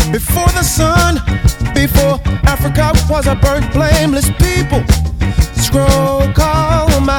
Before the sun, before Africa was a burnt, blameless people. Scroll call on my